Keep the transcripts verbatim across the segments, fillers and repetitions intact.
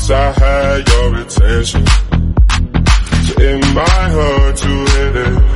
Guess I had your attention, so it might hurt to hit it.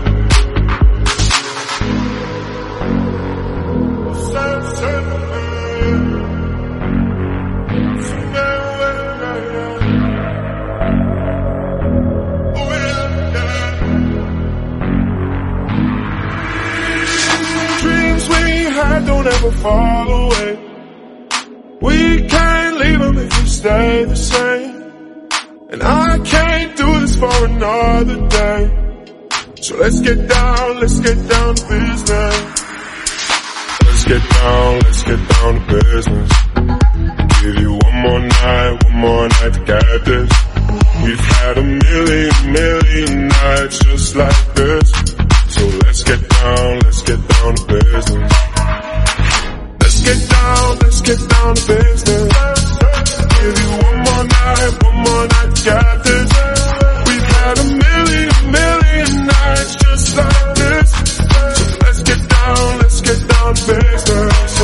Dreams we had don't ever fall away. We can't leave them if we stay the same. And I can't do this for another day. So let's get down, let's get down to business. Let's get down, let's get down to business. Give you one more night, one more night to get this. We've had a million, million nights just like this. So let's get down, let's get down to business. Let's get down, let's get down to business. Give you one more night, one more night to get this. We've had a million, million nights just like this. So let's get down, let's get down to business.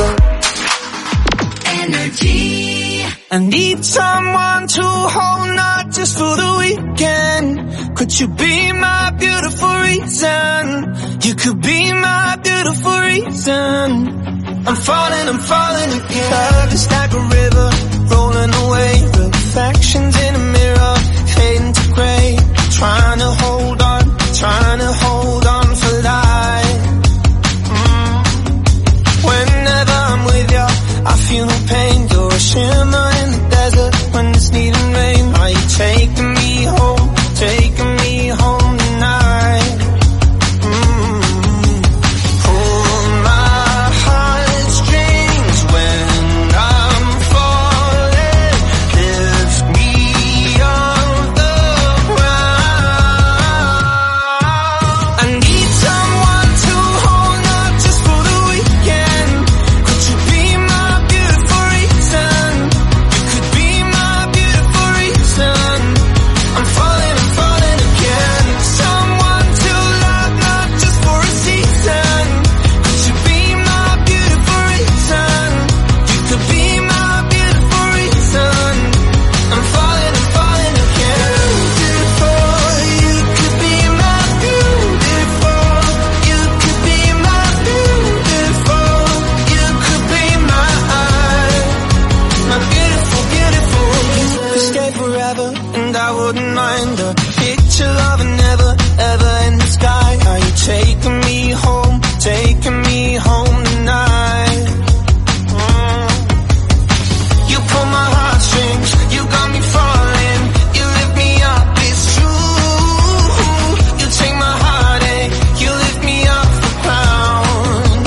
Energy. I need someone to hold, not just for the weekend. Could you be my beautiful reason? You could be my beautiful reason. I'm falling, I'm falling again. Love is like a river, rolling away. Reflections in a mirror, fading to grey. Trying to hold on, trying to hold on for life. mm. Whenever I'm with you, I feel no pain. You're a shimmer in the desert when it's needing rain. Are you taking me home, taking me home tonight? mm. Pull my heartstrings when I'm falling. Lift me off the ground. I need someone to hold, not just for the weekend. Could you be my beautiful reason? You could be my beautiful reason. I'm falling, I'm falling again. Someone to love, not just for a season. Could you be my beautiful reason? You could be my beautiful reason. I'm falling, I'm falling again. Beautiful, you could be my beautiful. You could be my beautiful. You could be my my beautiful, beautiful. You could stay forever, and I wouldn't mind a picture of a never, ever in the sky. Are you taking me home, taking me home tonight? Mm. You pull my heartstrings, you got me falling. You lift me up, it's true. You take my heartache, you lift me off the ground.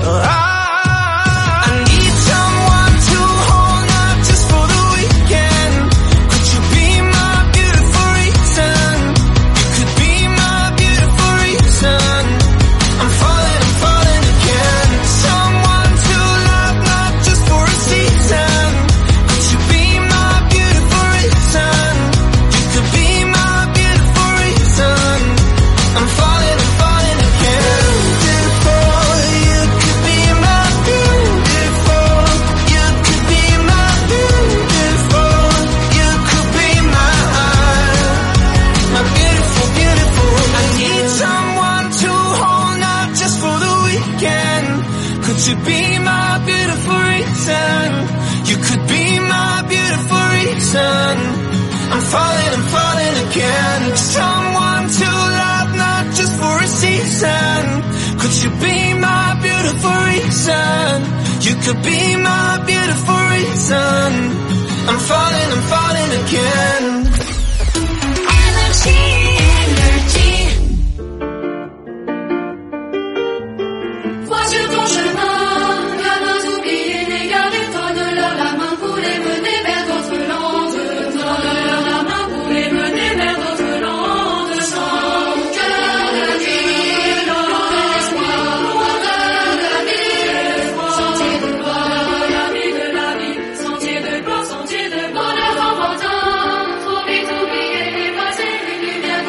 I need someone to hold, not just for the weekend. Could you be my beautiful reason? You could be my beautiful reason. I'm falling, I'm falling again. Someone to love, not just for a season. Could you be my beautiful reason? You could be my beautiful reason. I'm falling, I'm falling again. Beautiful, you could be my beautiful. You could be my beautiful. You could be my my beautiful, beautiful. I need someone to hold, not just for the weekend. Could you be my beautiful reason? You could be my beautiful reason. I'm falling, I'm falling again. Someone to love, not just for a season. Could you be my beautiful reason? You could be my beautiful reason. I'm falling, I'm falling again. Energy, energy. Vois sur ton chemin, gamins oubliés, les garder, tendent-leur la main pour les mener vers d'autres landes. Tendent-leur la main pour les mener vers d'autres landes. Sans cœur de vie, loin de l'espoir, loin de la vie. Sentier de gloire, la vie de la vie. Sentier de gloire, sentier de bonheur enfantin. Trop vite oublié, passé une lumière.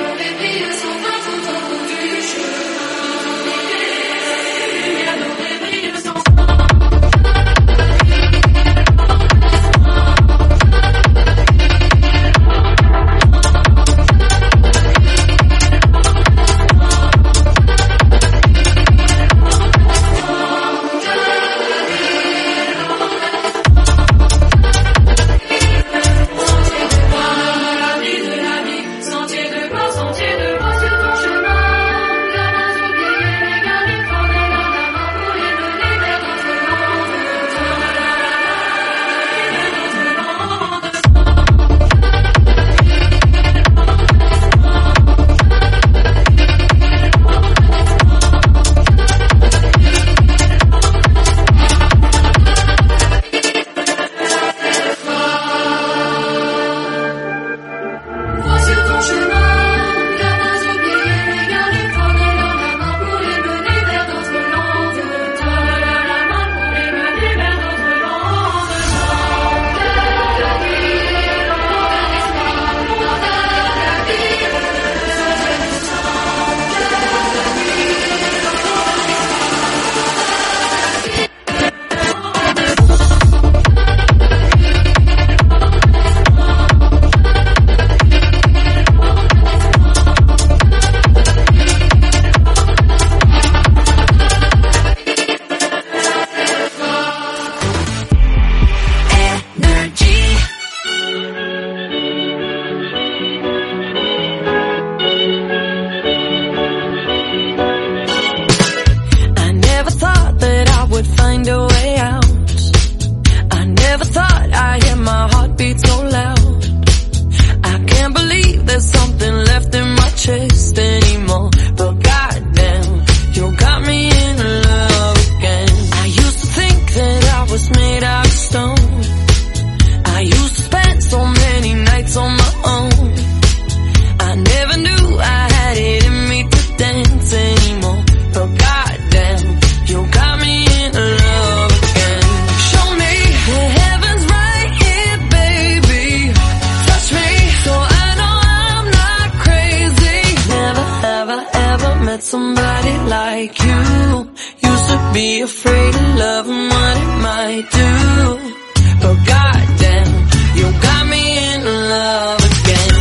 was made out of stone. I used to spend so many nights on my own. I never knew I had it in me to dance anymore. But goddamn, you got me in love again. Show me the heaven's right here, baby. Touch me so I know I'm not crazy. Never have I ever met somebody like you. Used to be afraid of love and what it might do. But goddamn, you got me in love again.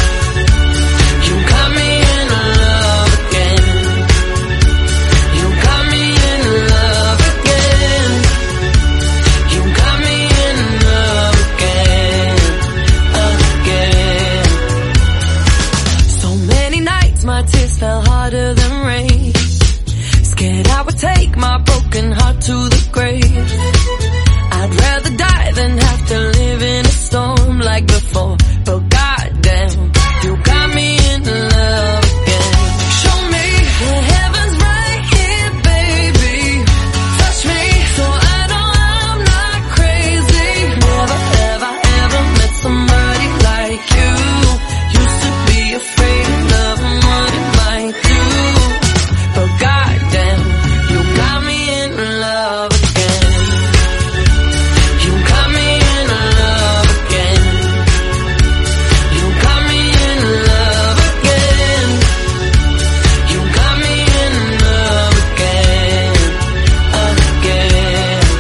You got me in love again. You got me in love again. You got me in love again, again. So many nights my tears fell harder than rain. Scared I would take my broken heart to the grave. I'd rather die than have to live in a storm like before. But goddamn, you got me in love again. Show me the heaven's right here, baby. Touch me so I know I'm not crazy. Never have I ever met somebody like you. Used to be afraid of love and what it might do. But goddamn, you got me in love again. You got me in love again. You got me in love again. You got me in love again, again.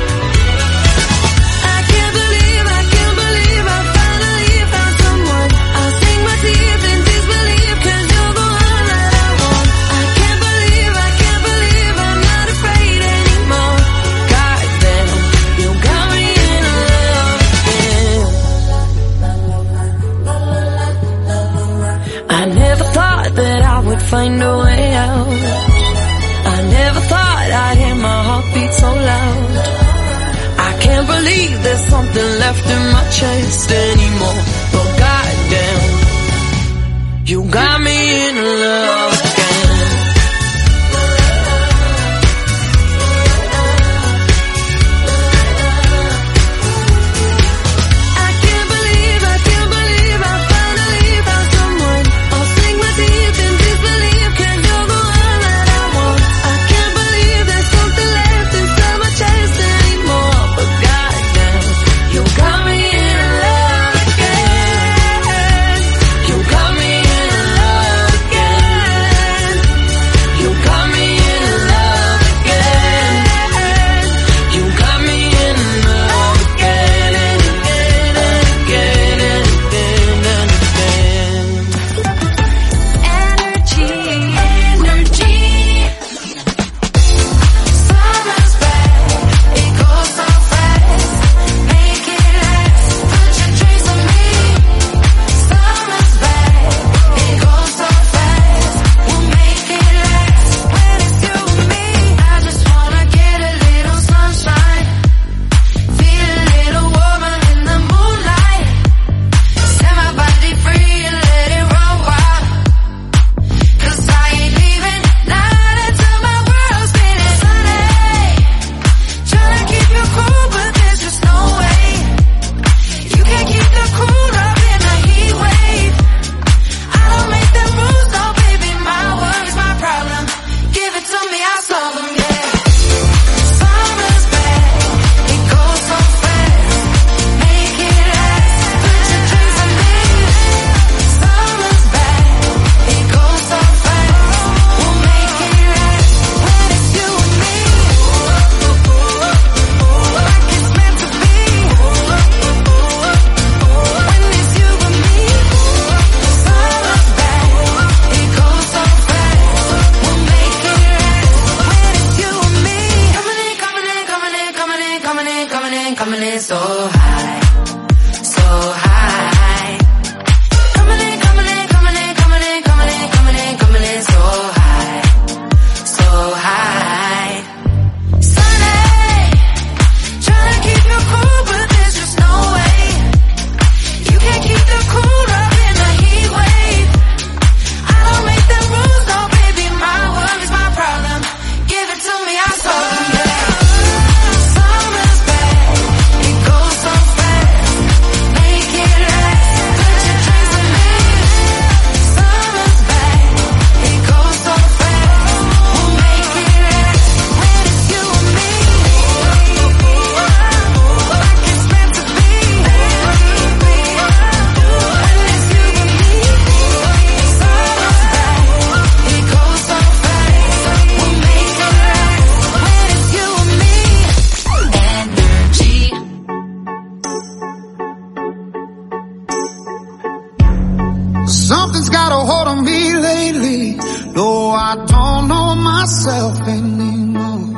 I can't believe, I can't believe I finally found someone. I'll sink my teeth in disbelief 'cause you're the one that I want. I can't believe, I can't believe I'm not afraid anymore. Goddamn, you got me in love again. I never thought that I would find a way out. I never thought I'd hear my heartbeat so loud. I can't believe there's something left in my chest anymore. But goddamn, you got me in love again. I can't believe, I can't believe I finally found someone. I'll sink my teeth in disbelief 'cause you're the one that I want. I can't believe there's something left inside my chest anymore. But goddamn, you got me in love again. You got me in love again. You got me in love again. You got me in love again and again and again and again and again. Energy, energy. Summer's back, it goes so fast. Make it last, put your dreams on me. Summer's back, it goes so fast. We'll make it last when it's you and me. I just wanna get a little sunshine, feel a little warmer in the moonlight. Set my body free and let it run wild. 'Cause I ain't leaving, not until my world's spinning. Sunday, tryna keep you cool, but there's just no way. You can't keep the cool up in a heat wave. I don't make the rules, no baby, my worries, my problem. Give it to me, I'll solve them, yeah. Summer's back, it goes so fast. Make it last, put your dreams on me. Summer's back, it goes so fast. We'll make it last when it's you and me. Like it's meant to be. When it's you and me. Summer's back, it goes so fast. We'll make it last when it's you and me. Coming in, coming in, coming in, coming in, coming in, coming in, coming in so high, so high. Coming in, coming in, coming in, coming in, coming in, coming in, coming in so high, so high. Sunday, tryna keep you cool, but there's just no way. You can't keep the cool up in a heat wave. I don't make the rules, no baby, my worries, my problem. Give it to me, I'll solve them, yeah. Summer's back, I don't know myself anymore.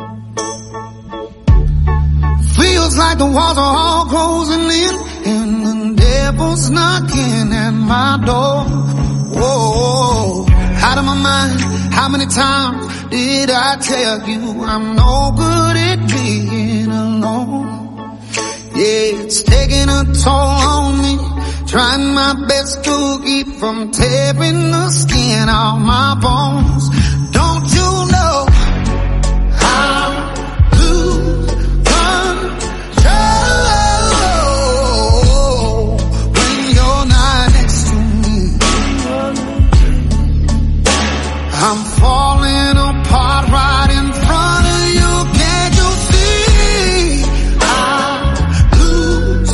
Feels like the walls are all closing in, and the devil's knocking at my door. Whoa, out of my mind, how many times did I tell you I'm no good at being alone? Yeah, it's taking a toll on me, trying my best to keep from tearing the skin off my bones. Don't you know how to control when you're not next to me? I'm falling apart right in front of you. Can't you see? I lose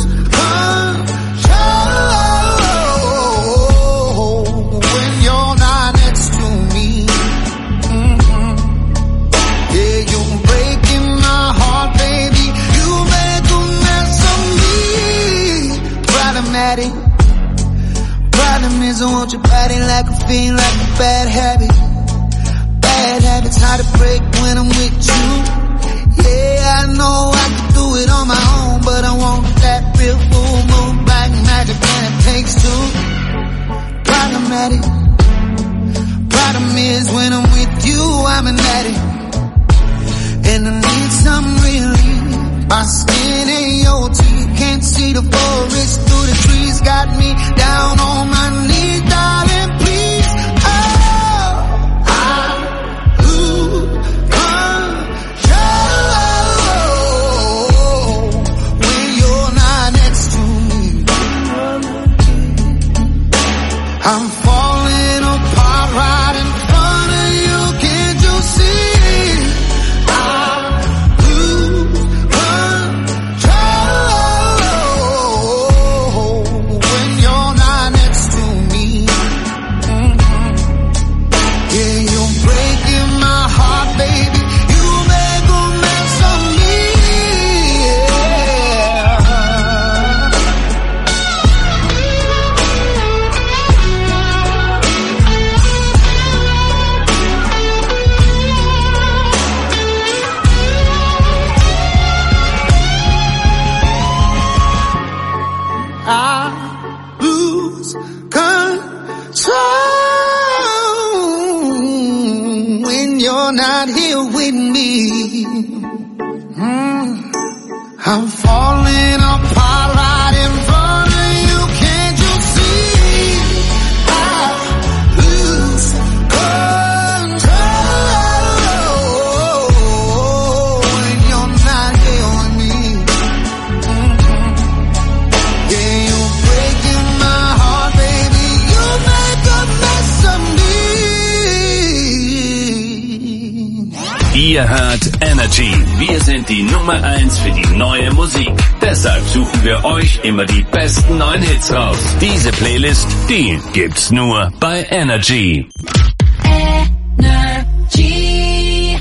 control when you're not next to me. Mm-hmm. Yeah, you're breaking my heart, baby. You make a mess of me. Problematic. Problem is I want your body like a fiend, like a bad habit. Bad habits hard to break when I'm with you. Yeah, I know I can do it on my own, but I want that real full moon black magic and it takes two. Problematic. Problem is when I'm with you, I'm an addict, and I need some relief. My skin and your teeth, can't see the forest through the trees, got me down on my knees, darling, please. Oh, I lose control when you're not next to me. I'm falling apart right in front of you. Can't you see? I lose control when you're not next to me. Mm-hmm. Yeah, you're breaking my heart, baby. You make a mess of me. I lose control when you're not here with me. Mm. I'm falling apart right in front of you. Can't you see? I lose control when you're not here with me. Mm-hmm. Yeah, you're breaking my heart, baby. You make a mess of me. Ihr hört Energy. Wir sind die Nummer eins für die neue Musik. Deshalb suchen wir euch immer die besten neuen Hits raus. Diese Playlist, die gibt's nur bei Energy. Energy.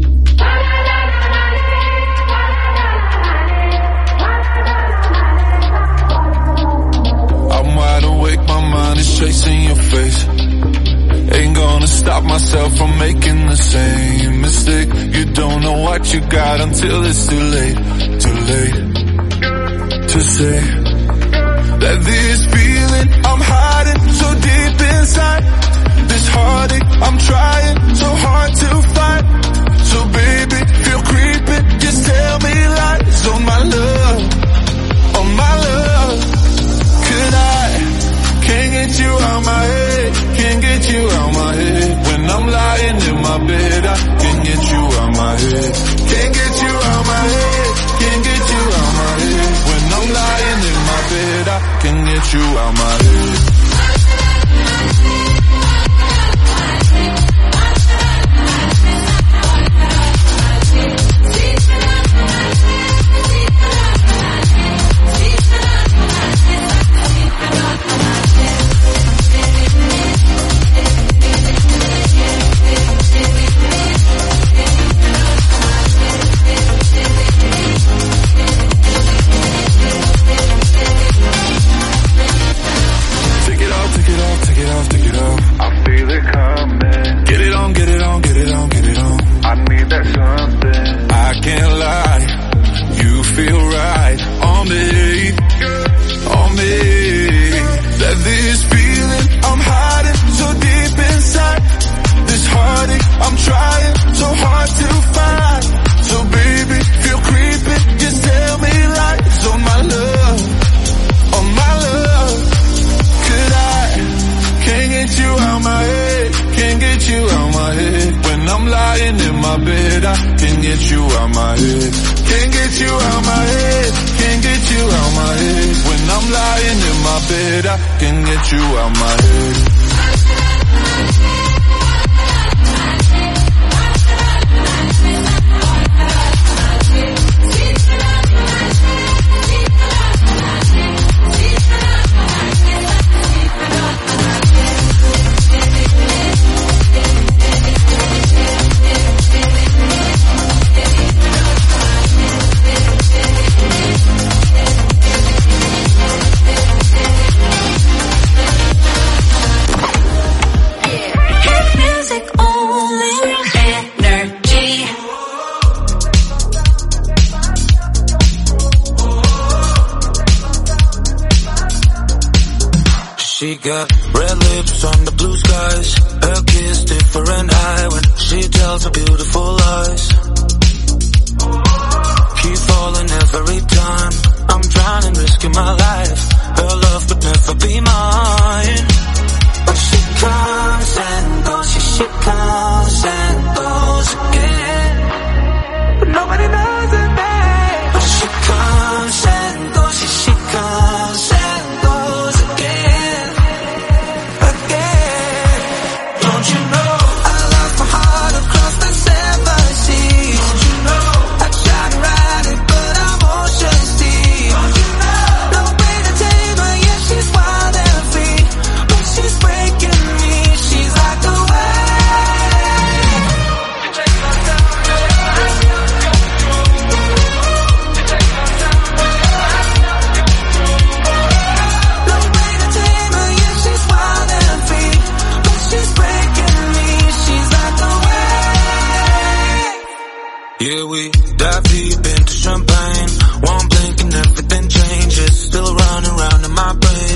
I'm wide awake, my mind is chasing your face. Ain't gonna stop myself from making the same mistake. You don't know what you got until it's too late, too late to say that this feeling I'm hiding so deep inside, this heartache I'm trying so hard to fight. So baby, feel creeping, just tell me lies on my love, on my love. Could I, can't get you out my head, can't get you out my head. When I'm lying in my bed, I can't get you out my head. Can't get you out my head, can't get you out my head. When I'm lying in my bed, I can get you out my head. lying in my bed, I can get you out my head. She got red lips on the blue skies. Her kiss different high when she tells her beautiful lies. Keep falling every time. I'm drowning, risking my life. Her love would never be mine. But she comes and goes, she, she comes and goes again. But nobody knows her name. But she comes and goes, she, she comes and goes again. Again. Don't you know I lost my heart across the seven seas? Don't you know I tried to ride it but I'm ocean deep? Don't you know no way to tame her, yeah she's wild and free. But she's breaking me, she's like a wave. You take my time, you take my time, no way to tame her, yeah she's wild and free. But she's breaking me, she's like a wave. Yeah, we dive deep into champagne. One blink and everything changes. Still running round in my brain.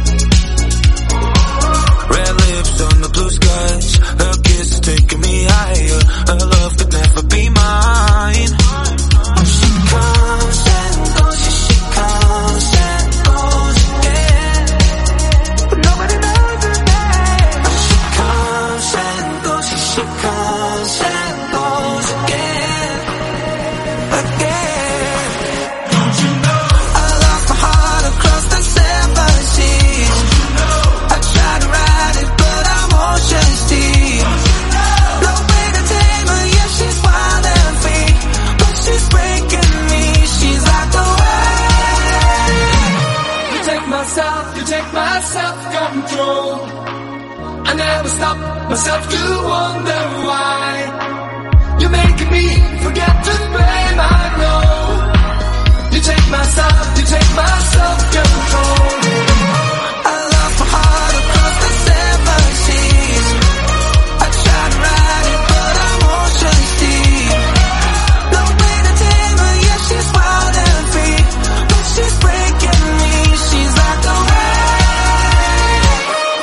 Red lips on the blue skies. Her kiss is taking me higher. Her love could never be mine. She comes and goes, she, she comes and goes again. But nobody knows her name. She comes and goes, she, she comes and goes again. Again. Don't you know I lost my heart across the seven seas? Don't you know I tried to ride it but I'm ocean deep? Don't you know no way to tame her, yeah she's wild and free. But she's breaking me, she's like a wave. You take my self, you take my self-control. I never stop myself to wonder why. You're making me forget to blame, I know. You take my self, you take my self-control. I lost my heart across the seven seas. I tried to ride it but I'm ocean deep. No way to tame her, yeah she's wild and free. But she's breaking me, she's like a wave.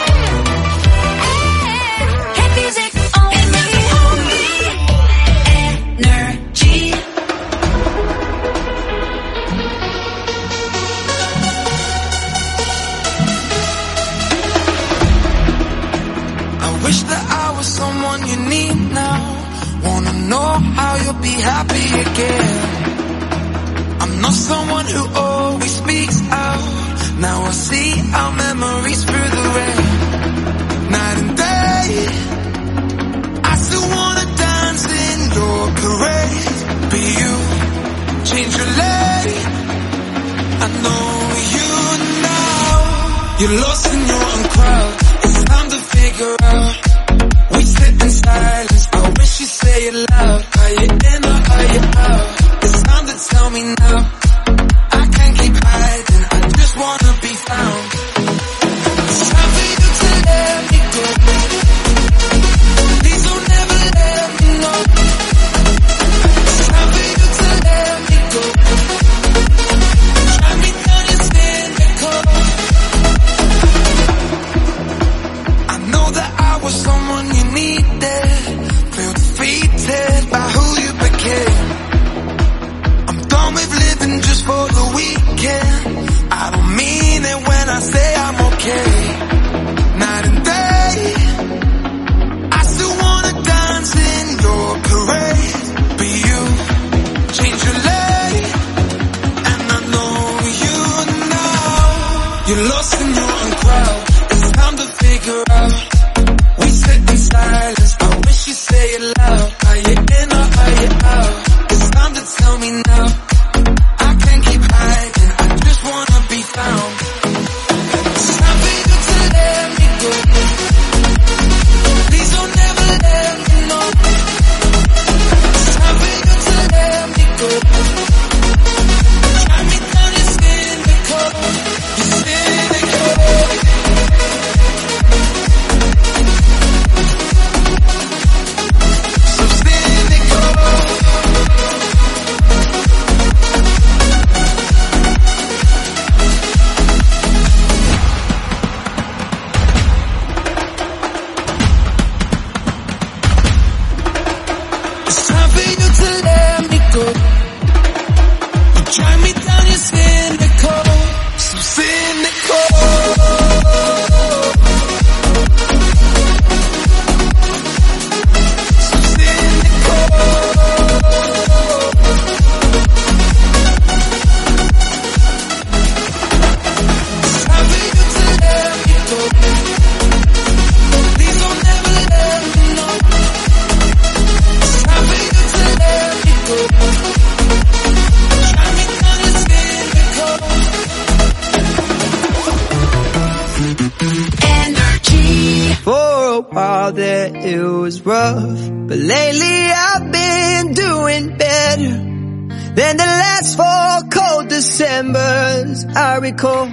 Hit music only, energy. I wish that I was someone you need now. Wanna know how you'll be happy again. I'm not someone who always speaks out. Now I see our memories through the rain. Night and day, I still wanna dance in your parade. But you change your lane. I know you now. You're lost in your own crowd. It's time to figure out. We sit in silence. I wish you say it loud. Are you in or are you out? It's time to tell me now. I can't keep hiding. I just wanna be found. It's time for you to let me go. Please don't ever let me know. It's time for you to let me go. Drive me down your cynical. I know that I was someone you needed. Feel defeated by who you became. I'm done with living just for the weekend. I don't mean it when I say I'm okay. Night and day, I still wanna dance in your parade. But you change your lane, and I know you now. You're lost in your own crowd. It's time to figure out. We sit in silence. I wish you say it loud. Are you in or are you out? It's time to tell me now. I can't keep hiding. I just wanna be found. It's time for you to let me go. Please don't ever let me know. It's time for you to let me go. Drive me down, you're cynical. You're cynical. So cynical. It's time for you to let me go. You drive me down, you're cynical. So cynical. So cynical. It's time for you to let me go. Please don't ever let me know. It's time for you to let me go. Drive me down, you're cynical. Energy. For a while there it was rough, but lately I've been doing better than the last four cold Decembers I recall.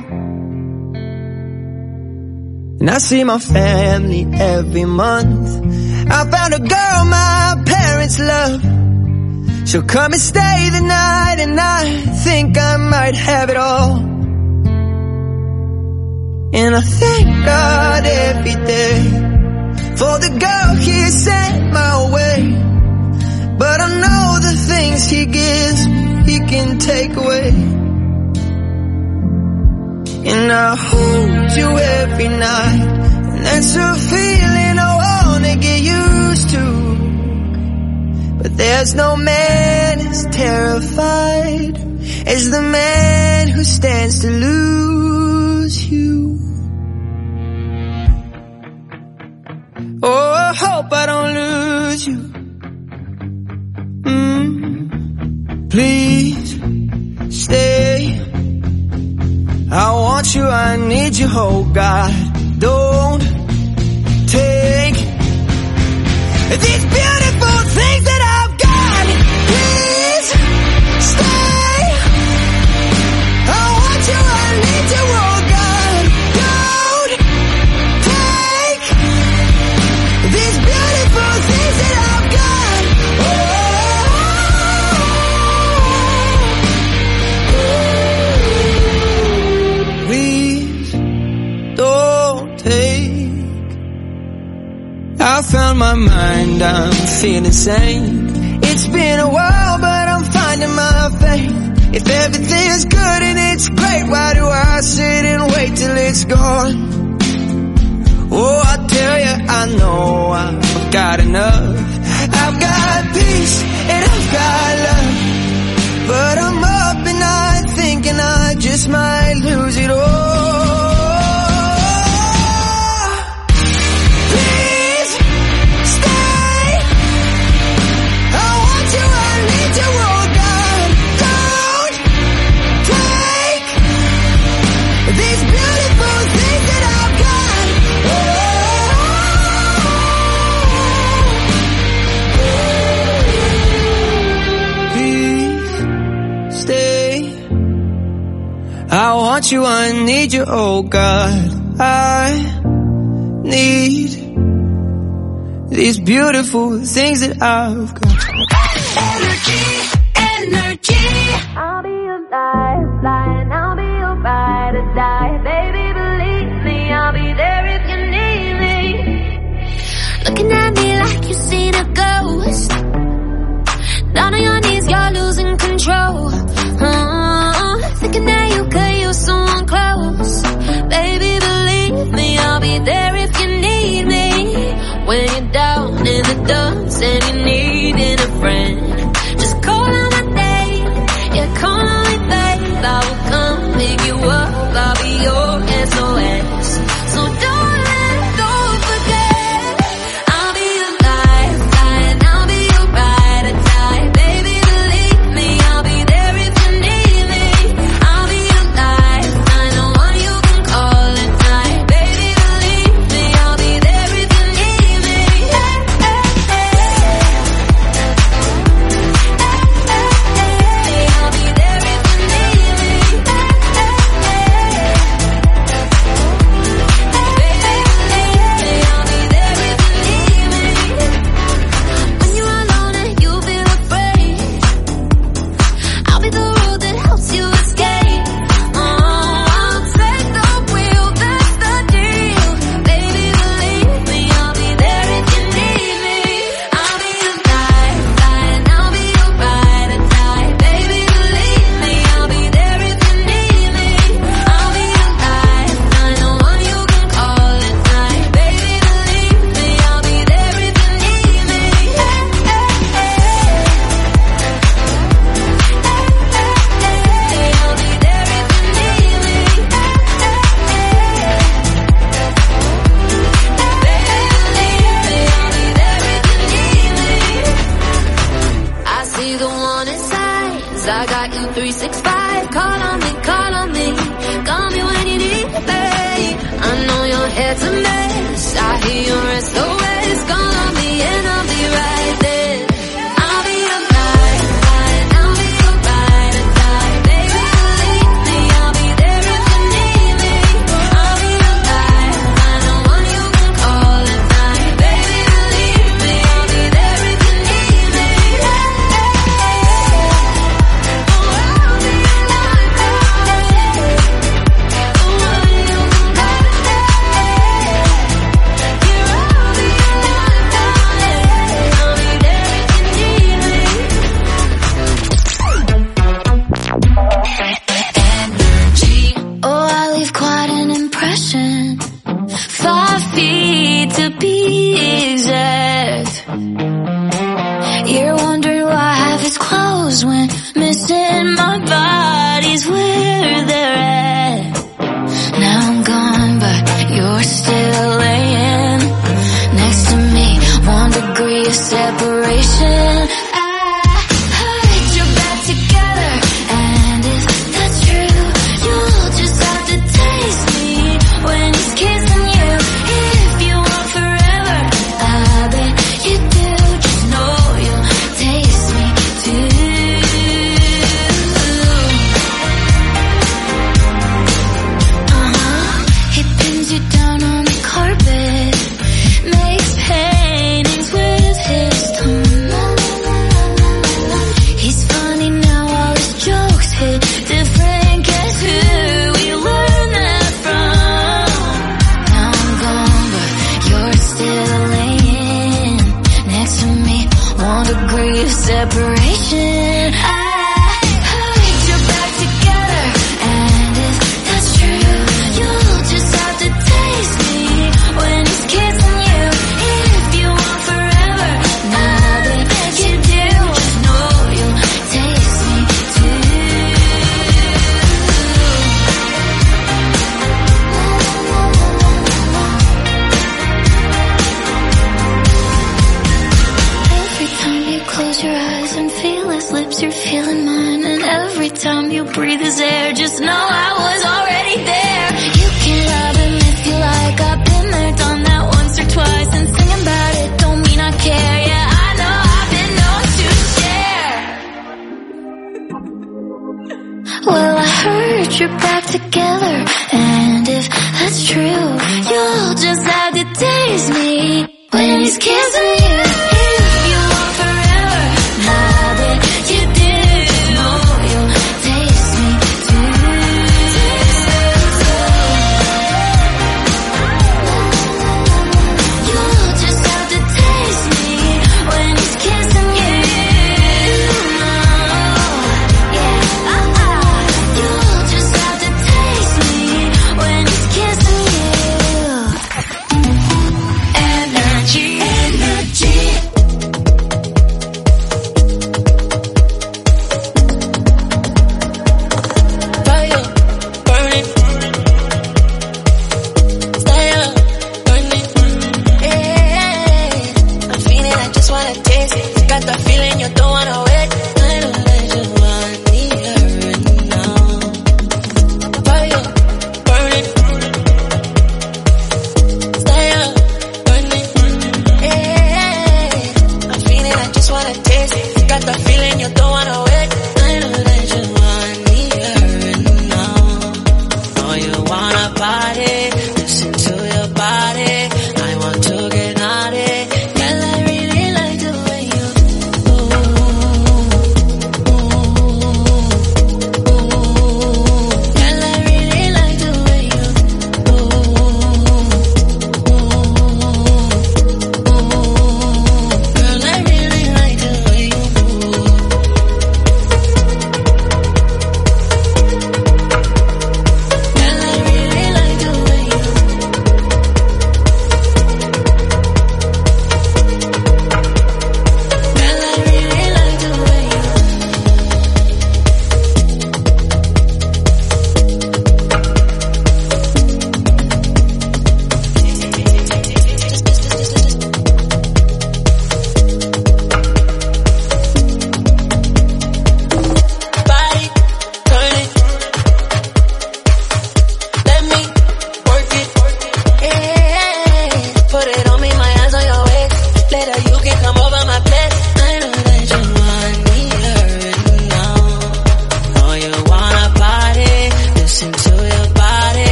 And I see my family every month. I found a girl my parents love. She'll come and stay the night, and I think I might have it all. And I thank God every day for the girl He sent my way. But I know the things He gives me, He can take away. And I hold you every night, and that's a feeling I wanna get used to. But there's no man as terrified as the man who stands to lose you. Oh, I hope I don't lose you. Mm. Please stay. I want you, I need you, oh God. Don't take these beautiful things that I've got. Please stay. I want you, I need you, oh God. Don't take these beautiful things that I've got. Oh, please don't take. I found my mind, I'm feeling sane. It's been a while, but I'm finding my faith. If everything's good and it's great, why do I sit and wait till it's gone? Oh, I tell you, I know I've got enough. I've got peace and I've got love. But I'm up at night thinking I just might lose it all. Please stay. I want you, I need you, oh God. Don't take these beautiful things that I've got. Please stay. I want you, I need you, oh God. I need these beautiful things that I've got. Energy, energy. I'll be your lifeline, I'll be your ride or die. Baby, believe me, I'll be there if you need me. Looking at me like you've seen a ghost. Down on your knees, you're losing control. Uh, thinking that you could use someone close. Baby, believe me, I'll be there if you need me. When you're down in the dumps and you're needing a friend, just call on my name. Yeah, call head's a mess. I hear your S O S. Call me and I'll be right there. I'll be your ride, ride. I'll be your ride or die. Baby, believe me, I'll be there if you need me. I'll be your ride, I'm the one you can call at night. Baby, believe me, I'll be there if you need me. Hey, hey, hey. Oh, I'll be your ride, ride. The one you can call at night. Here I'll be your ride, ride. I'll be there if you need me. Energy. Oh, I leave quite an impression. Five feet to be exact. You're wondering why half is closed when missing my body's where they're at. Now I'm gone, but you're still laying next to me. One degree of separation. I heard you're back together, and if that's true, you'll just have to taste me when he's kissing you. If you want forever, I bet you do. Just know you'll taste me too. Uh-huh. He pins you down on the carpet, makes paintings with his tongue. He's funny now, all his jokes hit different. Guess who we learned that from? Now I'm gone, but you're still laying next to me. One degree of separation. I heard you're back together, and if that's true, you'll just have to taste me when he's kissing you. If you want forever, I bet you do. Just know you'll taste me too. Every time you close your eyes and feel his lips, you're feeling mine. And every time you breathe his air, just know I was already there. You can love him if you like. I've been there, done that once or twice. And singing about it don't mean I care. Yeah, I know I've been known to share. Well, I heard you're back together, and if that's true, you'll just have to taste me when he's kissing you. If you want forever, I bet you do. Know you'll taste me too. You'll just have to taste me when he's kissing you. Yeah, uh-uh. You'll just have to taste me when he's kissing you. Energy, energy.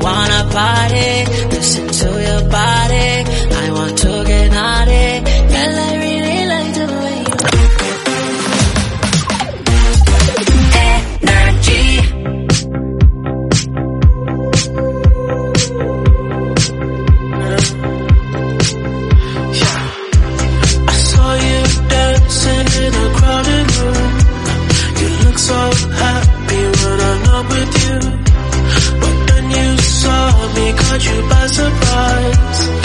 wanna party, listen to your body. I want to get naughty. Girl, I really like the way you energy. I saw you dancing in a crowded room. You look so happy when I'm not with you. But then you saw me, caught you by surprise.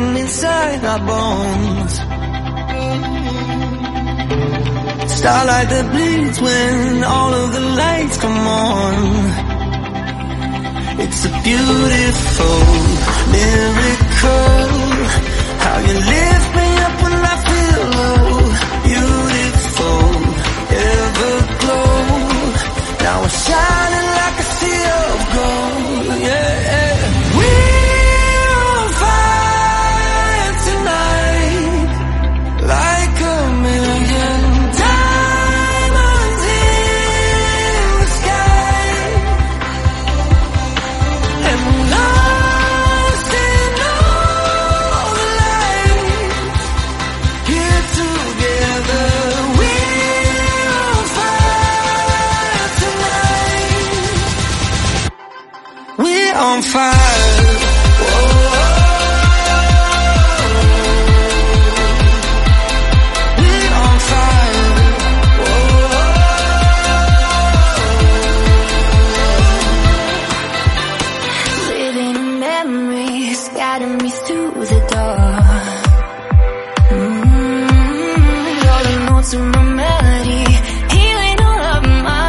hidden inside our bones. Starlight that bleeds when all of the lights come on. It's a beautiful miracle, how you lift me up when I feel low. Beautiful, everglow, now we're shining like a sea of gold. Yeah, we're on fire tonight, like a million diamonds in the sky, and we're lost in all the light, here together. We're on fire tonight. We're on fire. Whoa. We're on fire. Whoa. Living in memories, guiding me through the door. Mm-hmm. All the notes of my melody, healing all of my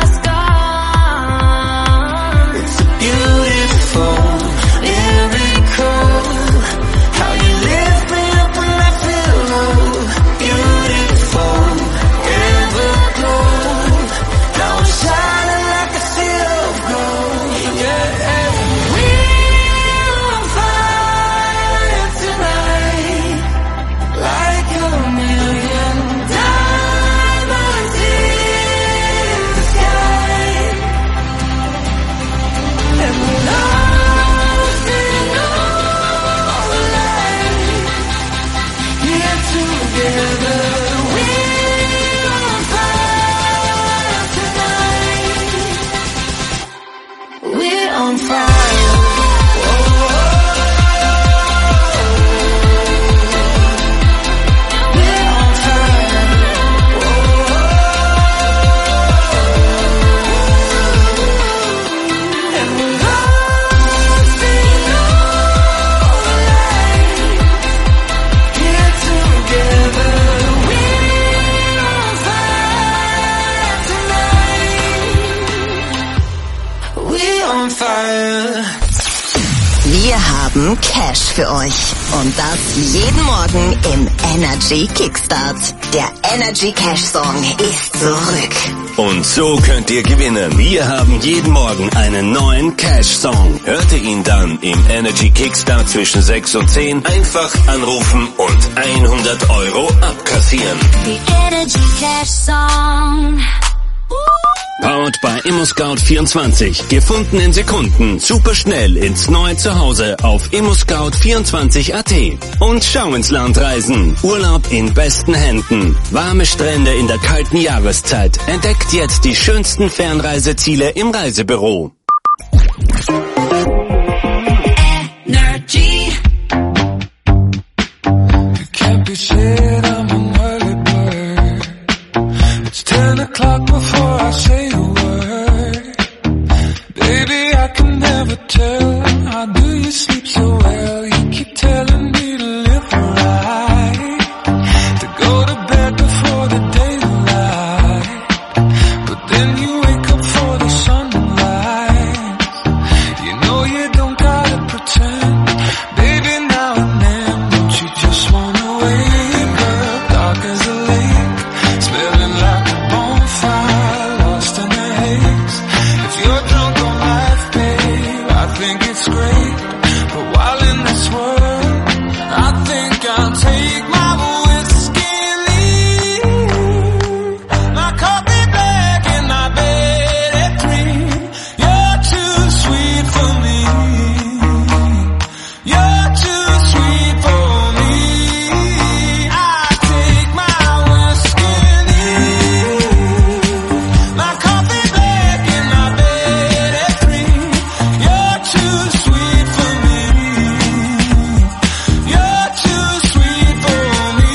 scars. It's a beautiful miracle, how you lift me up when I feel low. Beautiful, everglow, now I'm shining like a sea of gold. Yeah, we're on fire tonight, like a million diamonds in the sky, and we're lost in all the light, here together. We're on fire tonight. We're on fire. We're on fire. And we're lost in all the light, here together. We're on fire tonight. We're on fire. Wir haben Cash für euch. Und das jeden Morgen im Energy Kickstart. Der Energy Cash Song ist zurück. Und so könnt ihr gewinnen. Wir haben jeden Morgen einen neuen Cash-Song. Hört ihr ihn dann im Energy Kickstart zwischen sechs und zehn, einfach anrufen und hundert Euro abkassieren. The Energy Cash Song. Powered bei ImmoScout vierundzwanzig. Gefunden in Sekunden. Super schnell ins neue Zuhause auf immoscout vierundzwanzig Punkt at. Und schau ins Land reisen. Urlaub in besten Händen. Warme Strände in der kalten Jahreszeit. Entdeckt jetzt die schönsten Fernreiseziele im Reisebüro. Energy. Can't be said I'm an early bird. It's ten o'clock before I say a word. Baby, I can never tell. How do you sleep so well? You keep telling me to live right, to go to bed before the daylight. But then you wake up for the sunlight. You know you don't gotta pretend. Baby, now and then, don't you just wanna wake up dark as a lake, smelling like a bonfire, lost in the haze. If you're drunk on life, babe, I think it's great. But while in this world, I think I'll take my whiskey and leave. My coffee black and my bed at three. You're too sweet for me. You're too sweet for me. I take my whiskey and leave. My coffee black and my bed at three. You're too sweet for me. You're too sweet for me.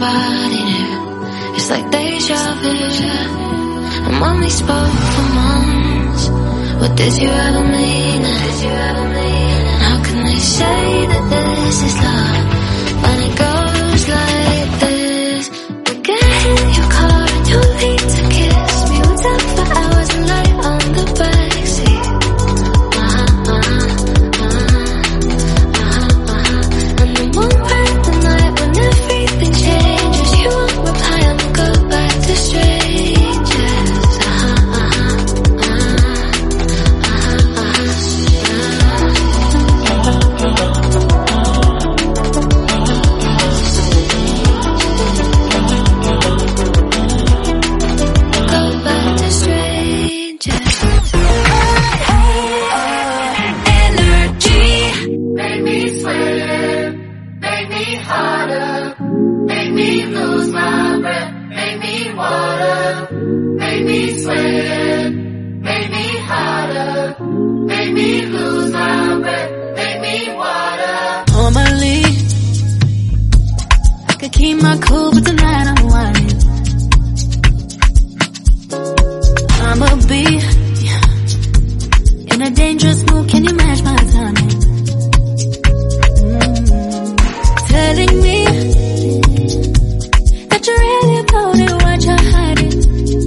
nobody knew. It's like deja vu. And when we spoke for months, what did you ever mean? Did you ever mean? And how can they say that this is love when it goes like this? We get in your car and you leave to kiss me. We talk for hours and lay on the backseat. Uh-huh, uh-huh, uh-huh, uh-huh. And then one bright the night when everything changes, you won't reply and we'll go back to strangers. Uh-huh, uh-huh, uh-huh, uh-huh, uh-huh. Keep my cool, but tonight I'm whining. I'ma be in a dangerous mood. Can you match my timing? Mm. Telling me that you really about it, what you're hiding.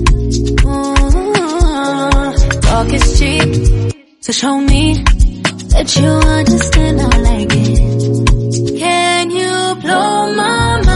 Mm. Talk is cheap, so show me that you understand. I like it. Can you blow my mind?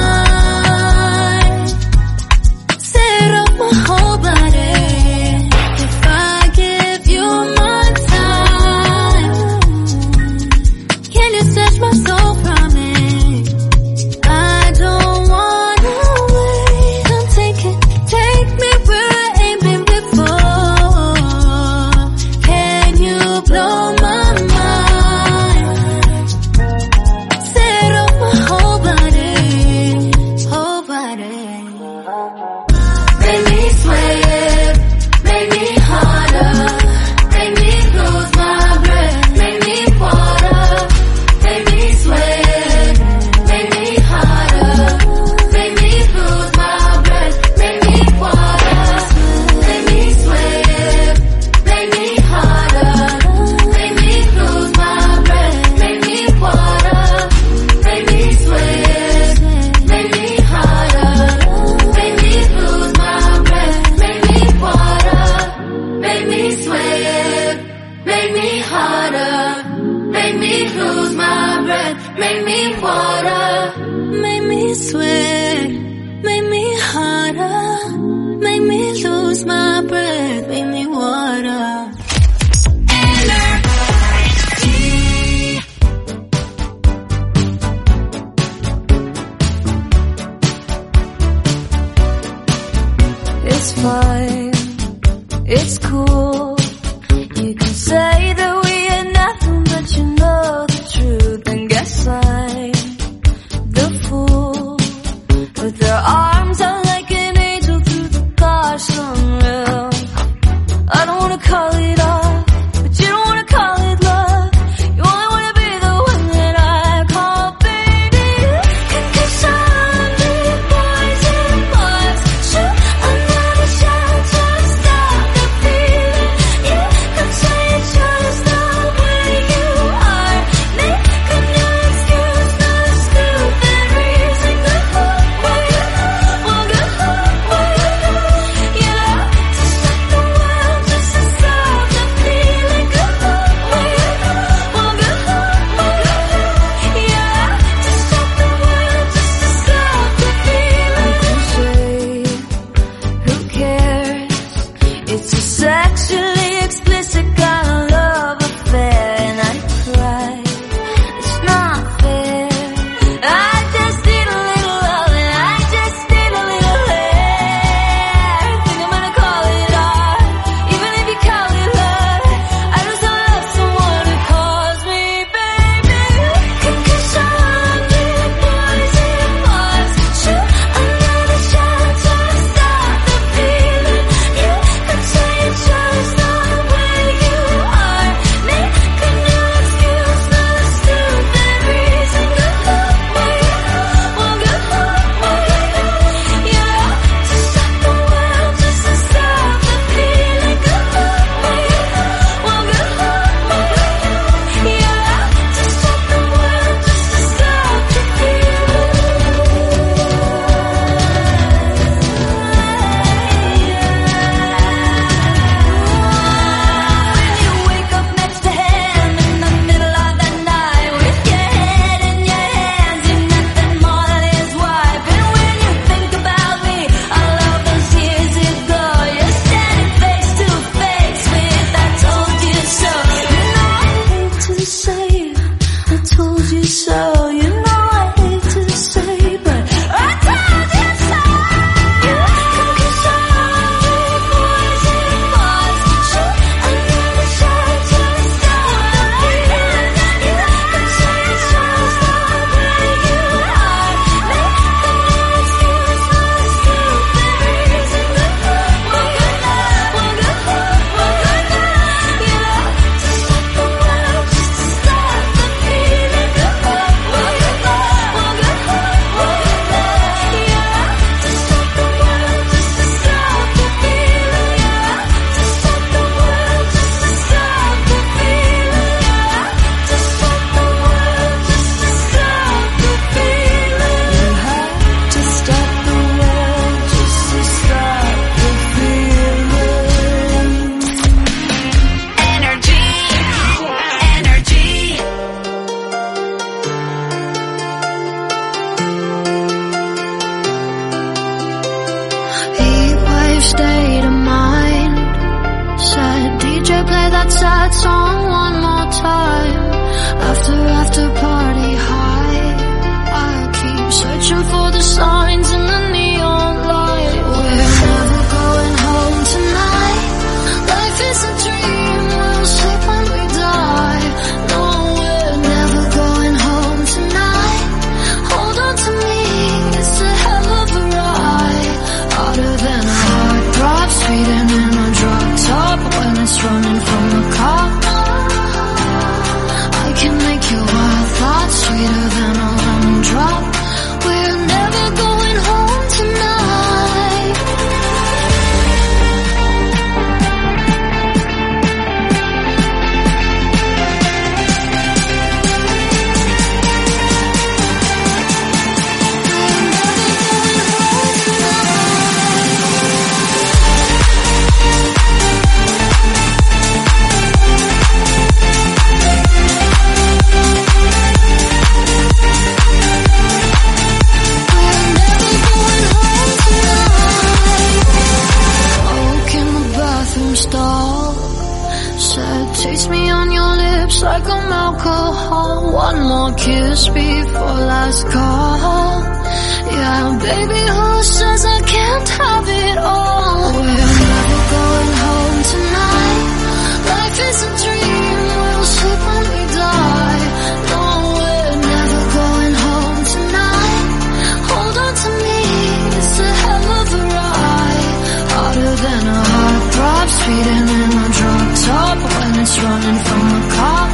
like I'm alcohol. One more kiss before last call. Yeah, baby, who says I can't have it all? We're never going home tonight. Life is a dream, we'll sleep when we die. No, we're never going home tonight. Hold on to me, it's a hell of a ride. Harder than a heartthrob, speeding in a drop top. When it's running from a cop,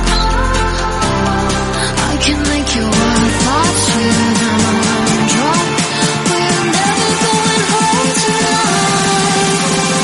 I can make your heart pop, sweeter than a lemon drop. We're never going home tonight.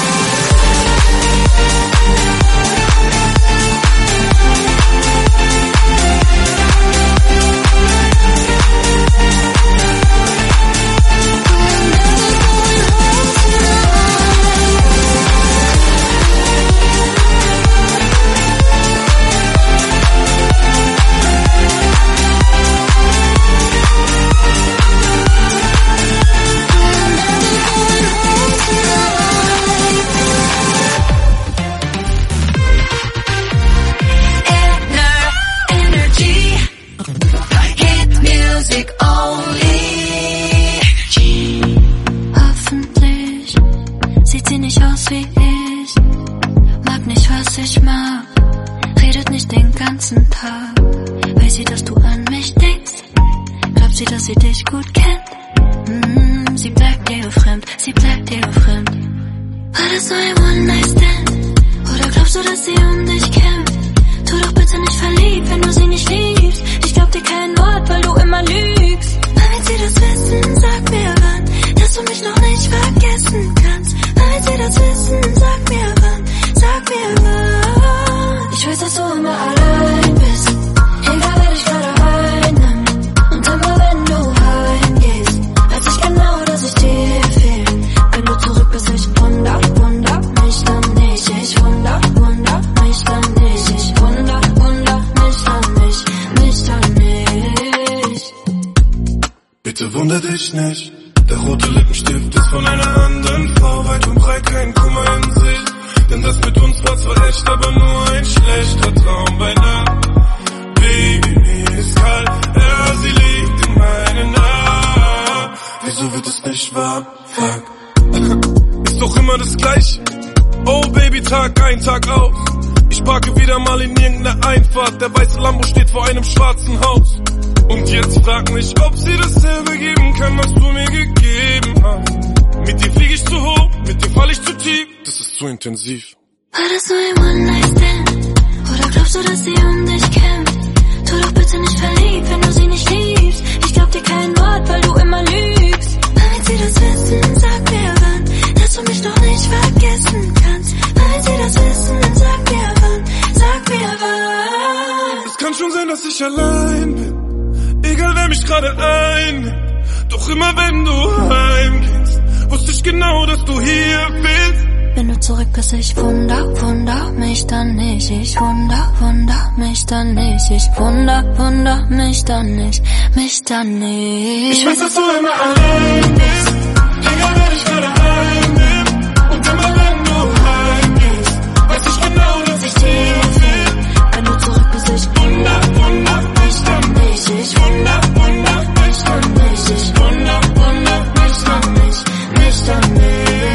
Intensiv. War das nur ein One-Night-Stand? Oder glaubst du, dass sie um dich kämpft? Tu doch bitte nicht verliebt, wenn du sie nicht liebst. Ich glaub dir kein Wort, weil du immer lügst. Damit sie das wissen, sag mir wann, dass du mich noch nicht vergessen kannst. Damit sie das wissen, sag mir wann, sag mir wann. Es kann schon sein, dass ich allein bin, egal wer mich gerade einnimmt. Doch immer wenn du heimgehst, wusste ich genau, dass du hier bist. Wenn du zurück bist, ich wunder, wunder mich dann nicht. Ich wunder, wunder mich dann nicht. Ich wunder, wunder mich dann nicht. Mich dann nicht. Ich weiß, dass du immer allein bist, egal wer dich gerade heimnimmt. Und immer wenn du heimgehst, weiß ich genau, dass ich dir will. Wenn du zurück bist, ich wunder, wunder mich dann nicht. Ich wunder, wunder mich dann nicht. Ich wunder, wunder mich dann nicht. Mich dann nicht.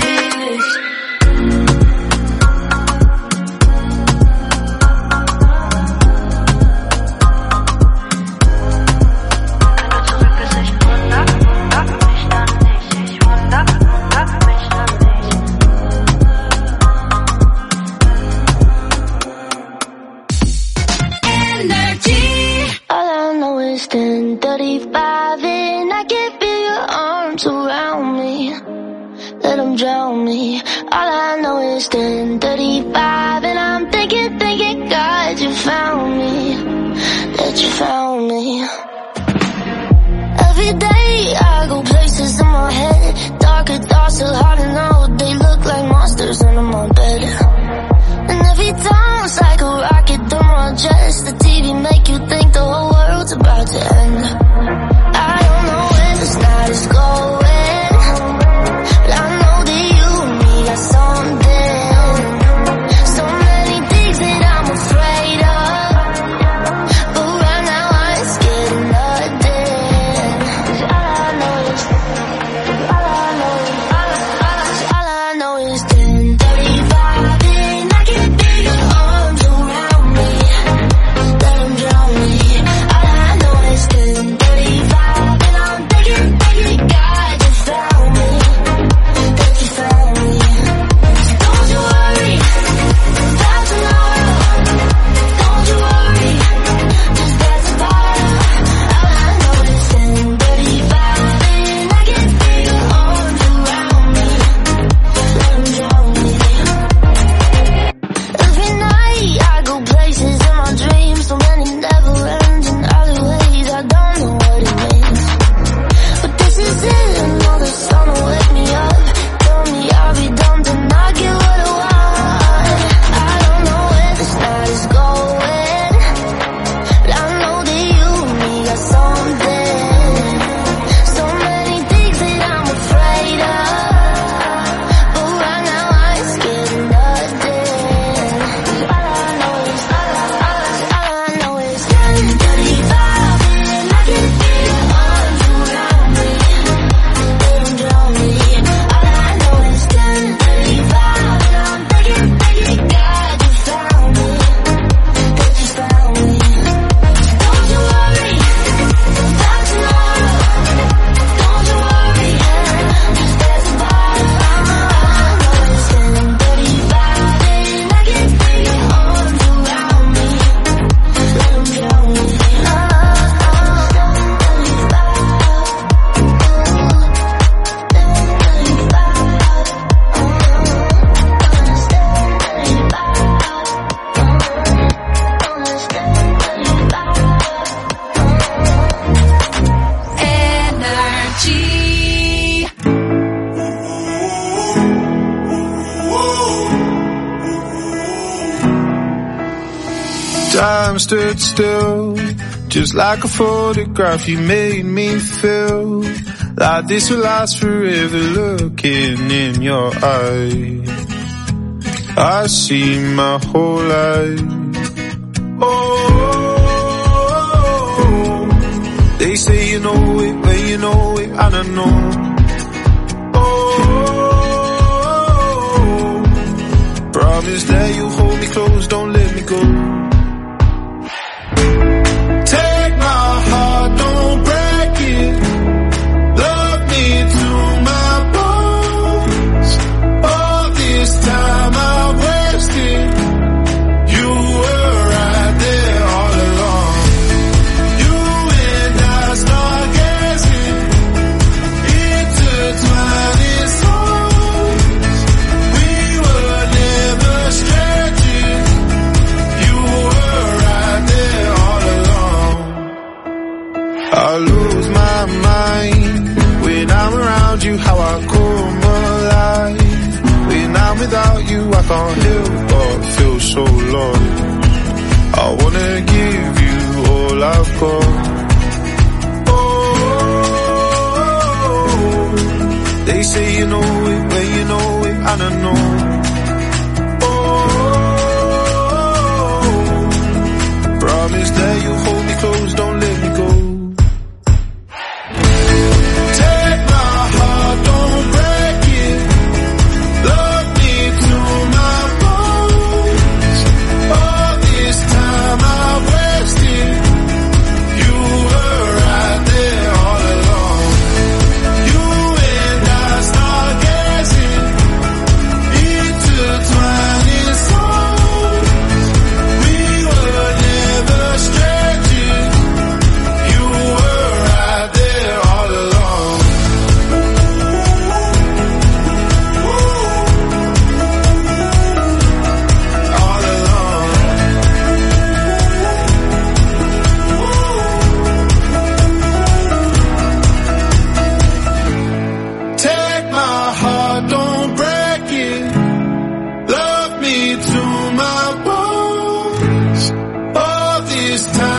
Drown me. All I know is ten thirty-five, and I'm thinking, thinking, God, you found me, that you found me. Every day I go places in my head, darker thoughts so hard to know, they look like monsters under my bed. And every time it's like a rocket through my chest, the T V make you think the whole world's about to end. I don't know when this night is going, but I know something, so many things that I'm afraid of. Time stood still, just like a photograph. You made me feel like this will last forever. Looking in your eyes, I see my whole life. Oh, they say you know it, but you know it, I don't know. Oh, promise that you'll hold me close, don't let me go. Take my heart, don't break it. Love me to my bones. All this time I wasted. You were right there all along. You and I start gazing, intertwining souls. We were never strangers. You were right there all along. I lose my mind when I'm around you, how I come alive. When I'm without you, I can't help but feel so lost. I wanna give you all I've got. Oh, they say you know it, but you know